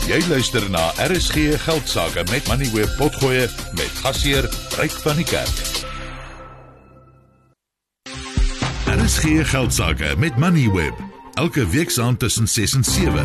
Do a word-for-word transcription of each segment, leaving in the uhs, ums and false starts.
Jy luister na R S G Geldsaake met Moneyweb Potgoe met gasheer Ryk van die Kerk. R S G Geldsaake met Moneyweb, elke week saand tussen ses en sewe.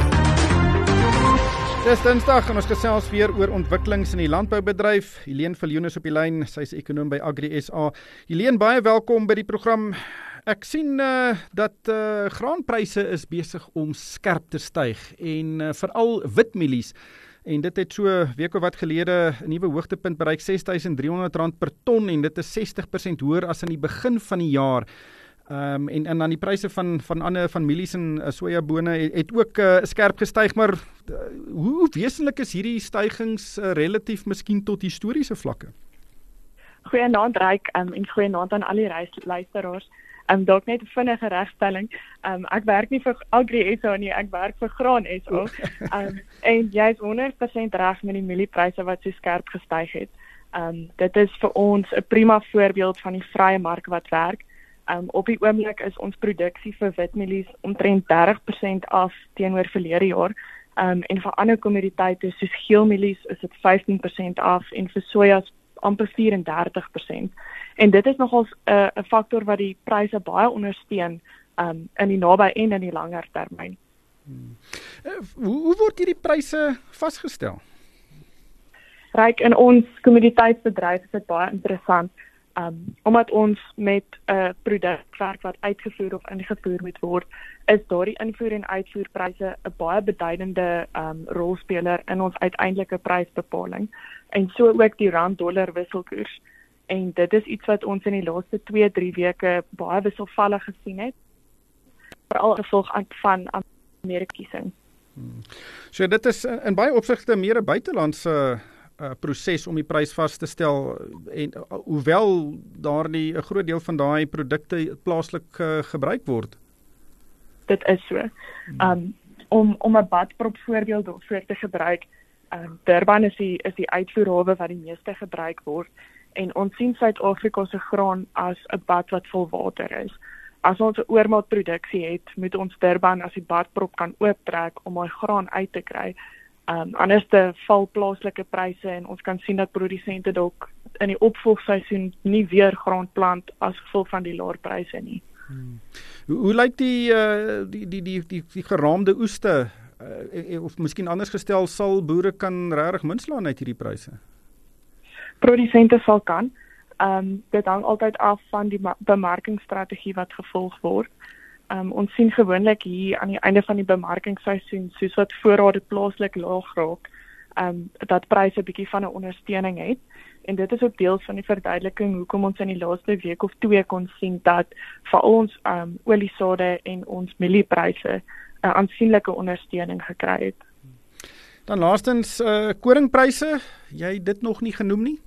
Dis Dinsdag en ons gesels weer oor ontwikkelings in die landboubedryf. Helene Viljoen is op die lyn, sy is ekonoom by Agri S A. Helene, baie welkom by die program. Ek sien uh, dat uh, graanpryse is besig om skerp te styg en uh, veral witmielies. En dit het so week of wat gelede 'n nuwe hoogtepunt bereik, ses duisend driehonderd rand per ton, en dit is sestig persent hoër as aan die begin van die jaar. Um, en, en dan die pryse van, van ander van mielies en uh, sojabone het, het ook uh, skerp gestyg, maar uh, hoe wesentlik is hierdie stygings uh, relatief miskien tot historiese vlakke? Goeienaand Ryk, um, en goeienaand aan al die luisteraars. Um, dalk net 'n vinnige regstelling. Um, ek werk nie vir Agri S A nie, ek werk vir Graan S A. Um, en jy is honderd persent reg met die mieliepryse wat so skerp gestyg het. Um, dit is vir ons 'n prima voorbeeld van die vrye mark wat werk. Um, op die oomblik is ons produksie vir witmielies omtrent dertig persent af teenoor verlede jaar. Um, en vir ander kommoditeite soos geelmielies is dit vyftien persent af en vir sojas amper vyf en dertig persent. En dit is nogals 'n uh, 'n faktor wat die pryse baie ondersteun um, in die naby en in die langer termyn. Hmm. Uh, hoe, hoe word hierdie pryse vasgestel? Ryk, in ons kommoditeitsbedryf is dit baie interessant. Um, omdat ons met 'n uh, produk werk wat uitgevoer of ingevoer moet word, is daardie invoer- en uitvoerpryse 'n baie beduidende um, rolspeler in ons uiteindelike prysbepaling. En so ook die rand-dollar wisselkoers. En dit is iets wat ons in die laaste twee, drie weke baie wisselvallig gesien het, veral gevolg van Amerika-kiesing. Hmm. So dit is in baie opsigte meer 'n buitelandse uh, proses om die prys vas te stel, en uh, hoewel daardie 'n groot deel van daai produkte plaaslik uh, gebruik word. Dit is so. Um, om om 'n badprop voorbeeld daarvoor te gebruik, um, Durban is die is die uitvoerhawe wat die meeste gebruik word. En ons sien Suid-Afrika se graan as 'n bad wat vol water is. As ons 'n oormaatproduksie het, moet ons Durban as die badprop kan ooptrek om daai graan uit te kry. Um, anders te val plaaslike pryse en ons kan sien dat produsente dalk in die opvolgseisoen nie weer graan plant as gevolg van die laer pryse nie. Hmm. Hoe, hoe lyk die, uh, die, die, die, die, die geraamde oeste? Uh, of miskien anders gestel, sal boere kan regtig minslaan uit hierdie pryse? Produsente sal kan. Um, dit hang altyd af van die bemarkingsstrategie wat gevolg word. Um, ons sien gewoonlik hier aan die einde van die bemarkingsseisoen, soos wat voorrade plaaslik laag raak, um, dat pryse 'n bietjie van 'n ondersteuning het. En dit is ook deels van die verduideliking hoekom ons in die laaste week of twee kon sien dat veral ons um, oliesade en ons mieliepryse 'n uh, aansienlike ondersteuning gekry het. Dan laastens uh, koringpryse, jy dit nog nie genoem nie?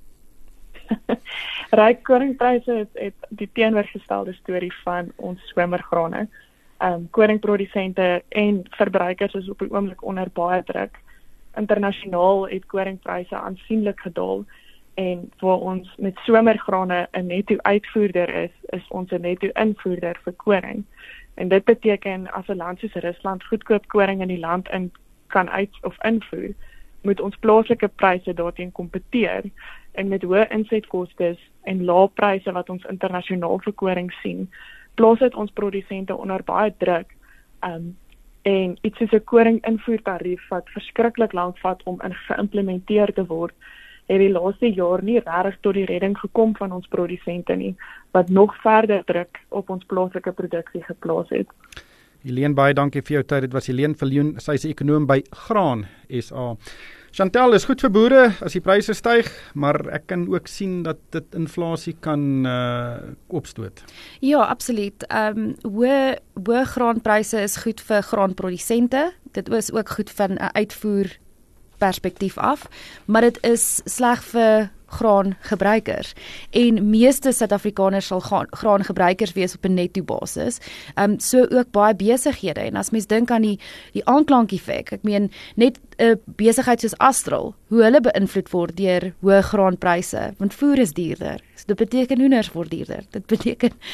Ryk, koringpryse het, het die teenoorgestelde storie van ons somergrane. Um, koringprodusente en verbruikers is op die oomblik onder baie druk. Internasionaal het koringpryse aansienlik gedaal, en waar ons met somergrane 'n netto uitvoerder is, is ons 'n netto invoerder vir koring. En dit beteken as 'n land soos Rusland goedkoop koring in die land in kan uit of invoer, moet ons plaaslike pryse daarteen kompeteer, en met hoë insetkostes en lae pryse wat ons internasionaal vir koring sien, plaas dit ons produsente onder baie druk, um, en iets soos 'n koring invoertarief wat verskriklik lank vat om in geïmplementeer te word, het die laaste jaar nie regtig tot die redding gekom van ons produsente nie, wat nog verder druk op ons plaaslike produksie geplaas het. Helene, baie dankie vir jou tyd. Dit was Helene Viljoen, sy is ekonoom by Graan S A. Chantel, is goed vir boere as die pryse styg, maar ek kan ook sien dat dit inflasie kan uh, opstoot. Ja, absoluut. Um, hoë, hoë graanpryse is goed vir graanprodusente. Dit is ook goed van 'n uitvoer perspektief af, maar dit is sleg vir graangebruikers. En meeste Suid-Afrikaners sal gaan, graangebruikers wees op 'n netto basis. Um, so ook baie besighede. En as mens dink aan die, die aanklankeffek, ek meen, net 'n uh, besigheid soos Astral, hoe hulle beïnvloed word deur hoë graanpryse, want voer is duurder. So dit beteken hoenders word duurder. Dit beteken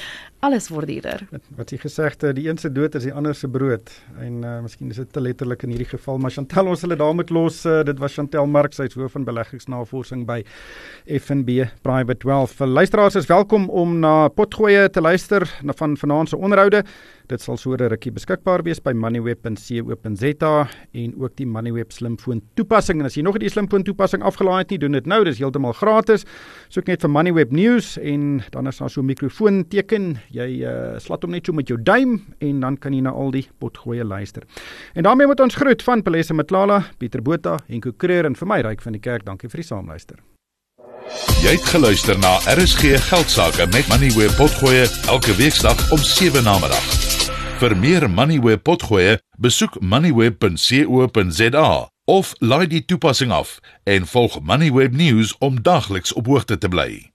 alles word duurder. Wat jy gesegde, die een se dood is die ander se brood. En uh, miskien is dit te letterlik in hierdie geval, maar Chantel, ons hulle daar moet los. Uh, dit was Chantel Marx, sy is hoof van beleggingsnavorsing by F N B Private Wealth. Vir luisteraars is welkom om na Potgoeie te luister na van vanaand se onderhoude. Dit sal so 'n rukkie beskikbaar wees by moneyweb punt co punt za en ook die Moneyweb slimfoon toepassing. En as jy nog nie die slimfoon toepassing afgelaai het nie, doen dit nou, dis heeltemal gratis. Soek net vir Moneyweb News en dan is daar so 'n mikrofoon teken. Jy uh, slat hom net so met jou duim en dan kan jy na al die Potgoeie luister. En daarmee moet ons groet van Pelese Matlala, Pieter Botha, Henko Kreur en vir my Ryk van die Kerk. Dankie vir die saamluister. Jy het geluister na R S G Geldsaake met Moneyweb Potgoeie elke weeksdag om sewe namiddag. Vir meer Moneyweb Potgoeie, besoek moneyweb punt co punt za of laai die toepassing af en volg Moneyweb News om dagliks op hoogte te bly.